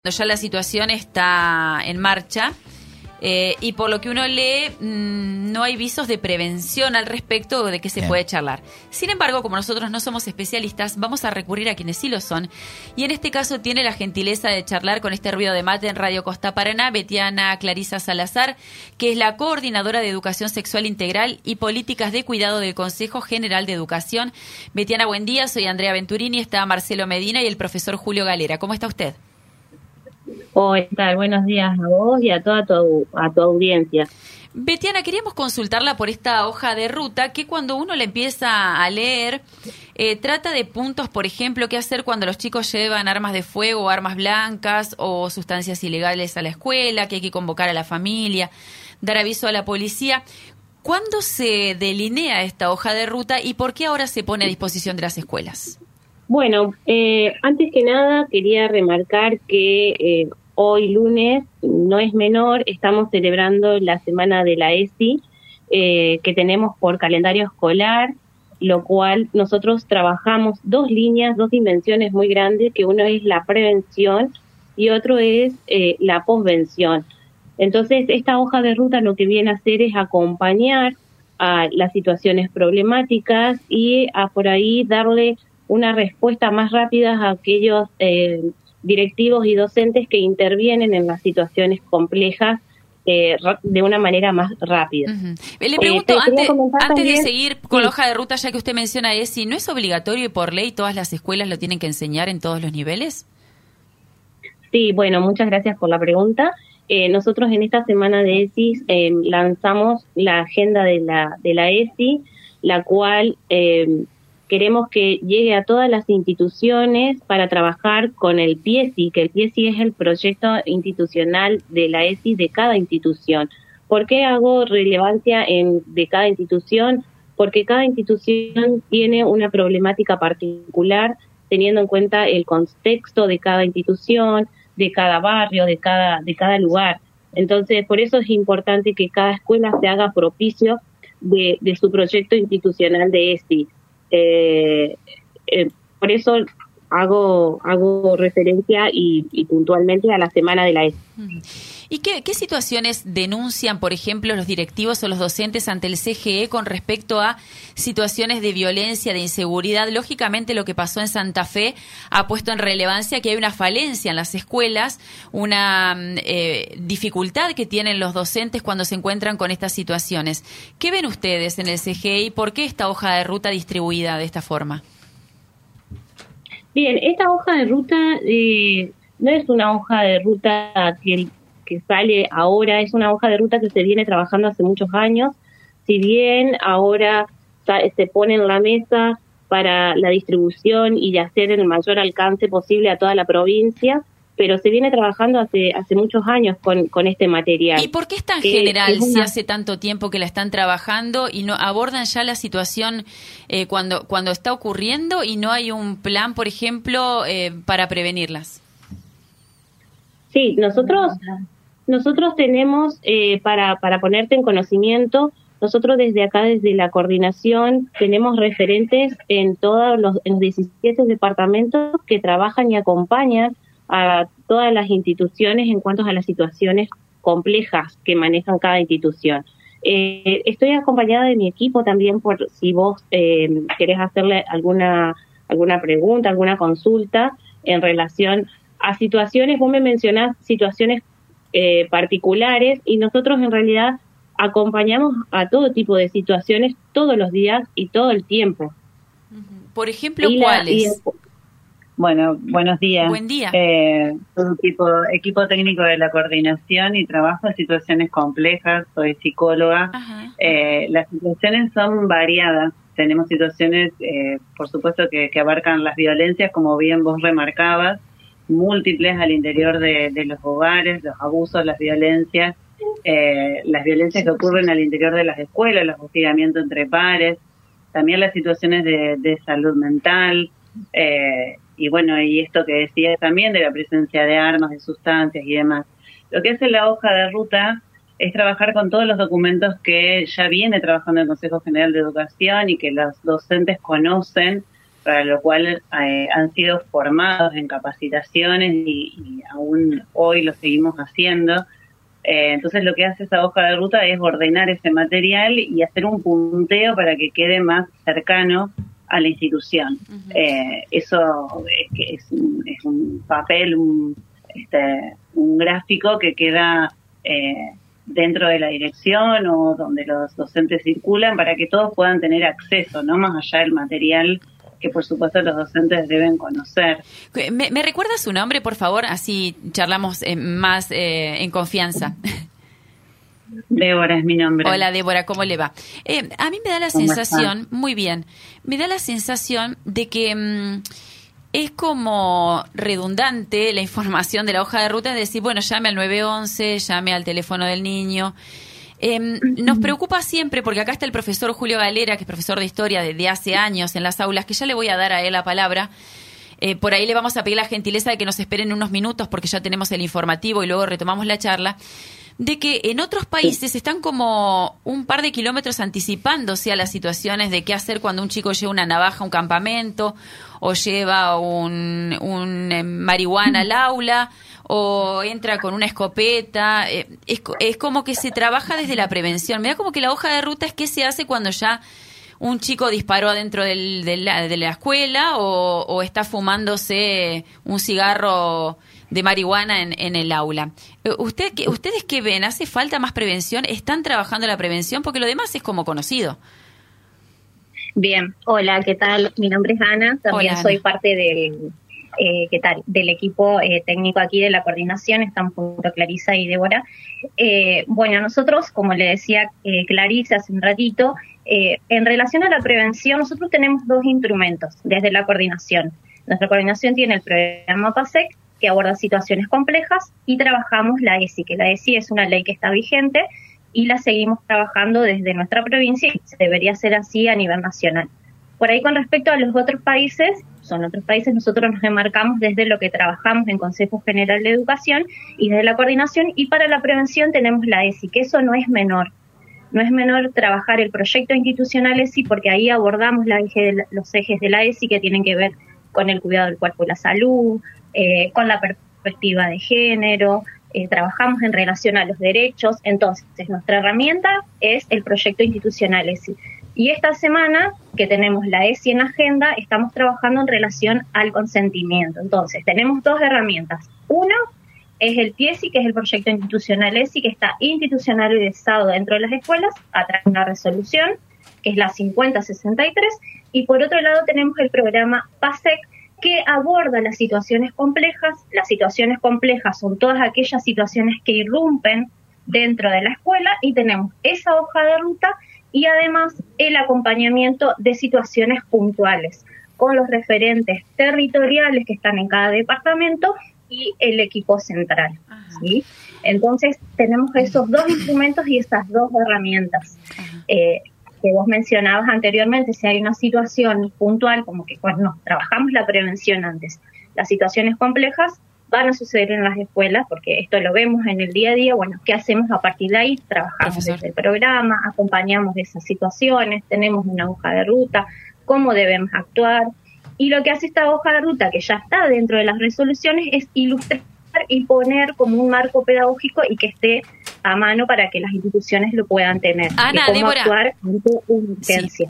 Ya la situación está en marcha y por lo que uno lee no hay visos de prevención al respecto de que se puede charlar. Sin embargo, como nosotros no somos especialistas, vamos a recurrir a quienes sí lo son, y en este caso tiene la gentileza de charlar con este ruido de mate en Radio Costa Paraná, Betiana Clarisa Salazar, que es la coordinadora de Educación Sexual Integral y Políticas de Cuidado del Consejo General de Educación. Betiana, buen día, soy Andrea Venturini, está Marcelo Medina y el profesor Julio Galera. ¿Cómo está usted? Hola, ¿qué tal? Buenos días a vos y a toda tu audiencia. Betiana, queríamos consultarla por esta hoja de ruta que cuando uno la empieza a leer trata de puntos, por ejemplo, qué hacer cuando los chicos llevan armas de fuego, armas blancas o sustancias ilegales a la escuela, que hay que convocar a la familia, dar aviso a la policía. ¿Cuándo se delinea esta hoja de ruta y por qué ahora se pone a disposición de las escuelas? Bueno, antes que nada quería remarcar que hoy lunes, no es menor, estamos celebrando la semana de la ESI que tenemos por calendario escolar, lo cual nosotros trabajamos dos líneas, dos dimensiones muy grandes, que uno es la prevención y otro es la posvención. Entonces, esta hoja de ruta lo que viene a hacer es acompañar a las situaciones problemáticas y a por ahí darle una respuesta más rápida a aquellos directivos y docentes que intervienen en las situaciones complejas de una manera más rápida. Le pregunto, antes de seguir con la hoja de ruta, ya que usted menciona ESI, ¿no es obligatorio y por ley todas las escuelas lo tienen que enseñar en todos los niveles? Sí, bueno, muchas gracias por la pregunta. Nosotros en esta semana de ESI lanzamos la agenda de la ESI, la cual queremos que llegue a todas las instituciones para trabajar con el PIESI, que el PIESI es el proyecto institucional de la ESI de cada institución. ¿Por qué hago relevancia de cada institución? Porque cada institución tiene una problemática particular, teniendo en cuenta el contexto de cada institución, de cada barrio, de cada lugar. Entonces, por eso es importante que cada escuela se haga propicio de su proyecto institucional de ESI. Por eso hago referencia y puntualmente a la semana de la ESI. ¿Y qué situaciones denuncian, por ejemplo, los directivos o los docentes ante el CGE con respecto a situaciones de violencia, de inseguridad? Lógicamente, lo que pasó en Santa Fe ha puesto en relevancia que hay una falencia en las escuelas, una dificultad que tienen los docentes cuando se encuentran con estas situaciones. ¿Qué ven ustedes en el CGE y por qué esta hoja de ruta distribuida de esta forma? Bien, esta hoja de ruta no es una hoja de ruta que sale ahora, es una hoja de ruta que se viene trabajando hace muchos años, si bien ahora se pone en la mesa para la distribución y de hacer el mayor alcance posible a toda la provincia, pero se viene trabajando hace muchos años con este material. ¿Y por qué es tan general si hace tanto tiempo que la están trabajando y no abordan ya la situación cuando está ocurriendo y no hay un plan, por ejemplo, para prevenirlas? Sí, nosotros tenemos, para ponerte en conocimiento, nosotros desde acá, desde la coordinación, tenemos referentes en todos los 17 departamentos que trabajan y acompañan a todas las instituciones en cuanto a las situaciones complejas que manejan cada institución. Estoy acompañada de mi equipo también por si vos querés hacerle alguna pregunta, alguna consulta en relación a situaciones. Vos me mencionás situaciones particulares y nosotros en realidad acompañamos a todo tipo de situaciones todos los días y todo el tiempo. Por ejemplo, ¿cuáles? Bueno, buenos días. Buen día. Todo equipo técnico de la coordinación y trabajo en situaciones complejas, soy psicóloga. Las situaciones son variadas. Tenemos situaciones, por supuesto, que abarcan las violencias, como bien vos remarcabas, múltiples al interior de los hogares, los abusos, las violencias que ocurren al interior de las escuelas, los hostigamientos entre pares, también las situaciones de salud mental, y bueno, y esto que decías también de la presencia de armas, de sustancias y demás. Lo que hace la hoja de ruta es trabajar con todos los documentos que ya viene trabajando el Consejo General de Educación y que los docentes conocen para lo cual han sido formados en capacitaciones y aún hoy lo seguimos haciendo. Entonces lo que hace esa hoja de ruta es ordenar ese material y hacer un punteo para que quede más cercano a la institución. Eso es un papel, un gráfico que queda dentro de la dirección o donde los docentes circulan para que todos puedan tener acceso, no más allá del material que por supuesto los docentes deben conocer. ¿Me recuerda su nombre, por favor? Así charlamos más en confianza. Débora es mi nombre. Hola, Débora, ¿cómo le va? A mí me da la sensación, muy bien, me da la sensación de que es como redundante la información de la hoja de ruta, es decir, bueno, llame al 911, llame al teléfono del niño. Nos preocupa siempre, porque acá está el profesor Julio Galera, que es profesor de historia desde hace años en las aulas, que ya le voy a dar a él la palabra. Por ahí le vamos a pedir la gentileza de que nos esperen unos minutos, porque ya tenemos el informativo y luego retomamos la charla, de que en otros países están como un par de kilómetros anticipándose a las situaciones de qué hacer cuando un chico lleva una navaja a un campamento, o lleva un marihuana al aula, o entra con una escopeta. Es como que se trabaja desde la prevención. Me da como que la hoja de ruta es qué se hace cuando ya un chico disparó adentro de la escuela o está fumándose un cigarro de marihuana en el aula. ¿Ustedes qué ven? ¿Hace falta más prevención? ¿Están trabajando la prevención? Porque lo demás es como conocido. Bien, hola, ¿qué tal? Mi nombre es Ana, también soy parte del equipo técnico aquí de la coordinación, estamos junto a Clarisa y Débora. Bueno, nosotros, como le decía Clarisa hace un ratito, en relación a la prevención, nosotros tenemos dos instrumentos desde la coordinación. Nuestra coordinación tiene el programa PASEC, que aborda situaciones complejas, y trabajamos la ESI, que la ESI es una ley que está vigente y la seguimos trabajando desde nuestra provincia y debería ser así a nivel nacional. Por ahí, con respecto a los otros países, nosotros nos enmarcamos desde lo que trabajamos en Consejo General de Educación y desde la coordinación, y para la prevención tenemos la ESI, que eso no es menor. No es menor trabajar el proyecto institucional ESI, porque ahí abordamos los ejes de la ESI que tienen que ver con el cuidado del cuerpo y la salud, con la perspectiva de género, trabajamos en relación a los derechos. Entonces, nuestra herramienta es el proyecto institucional ESI. Y esta semana que tenemos la ESI en agenda, estamos trabajando en relación al consentimiento. Entonces, tenemos dos herramientas. Una es el PIESI, que es el proyecto institucional ESI, que está institucionalizado dentro de las escuelas a través de una resolución, que es la 5063. Y por otro lado tenemos el programa PASEC, que aborda las situaciones complejas. Las situaciones complejas son todas aquellas situaciones que irrumpen dentro de la escuela, y tenemos esa hoja de ruta y además el acompañamiento de situaciones puntuales con los referentes territoriales que están en cada departamento y el equipo central, ¿sí? Entonces tenemos esos dos instrumentos y esas dos herramientas que vos mencionabas anteriormente. Si hay una situación puntual, como que cuando trabajamos la prevención antes, las situaciones complejas van a suceder en las escuelas, porque esto lo vemos en el día a día. Bueno, ¿qué hacemos a partir de ahí? Trabajamos desde el programa, acompañamos de esas situaciones, tenemos una hoja de ruta, cómo debemos actuar, y lo que hace esta hoja de ruta, que ya está dentro de las resoluciones, es ilustrar y poner como un marco pedagógico y que esté a mano para que las instituciones lo puedan tener. Ana, y cómo Débora, actuar ante una urgencia. Sí.